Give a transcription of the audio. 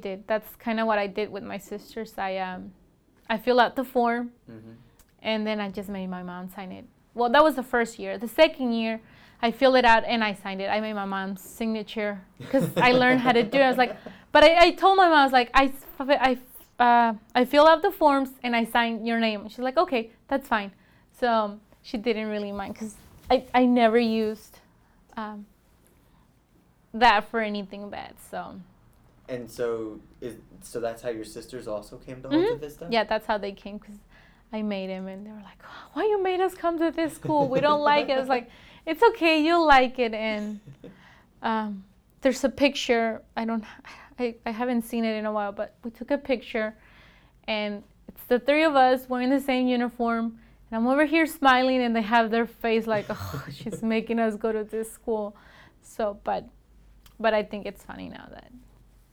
That's kind of what I did with my sisters. I fill out the form, and then I just made my mom sign it. Well, that was the first year. The second year, I filled it out and I signed it. I made my mom's signature because I learned how to do it. I was like, but I told my mom, I was like, I fill out the forms and I sign your name. She's like, okay, that's fine. So she didn't really mind because I never used that for anything bad. So. And so that's how your sisters also came to Alta Vista? Yeah, that's how they came because I made them and they were like, why you made us come to this school? We don't like it. I was like, it's okay, you'll like it. And there's a picture. I haven't seen it in a while, but we took a picture and it's the three of us wearing the same uniform. And I'm over here smiling and they have their face like, oh, she's making us go to this school. So, but I think it's funny now that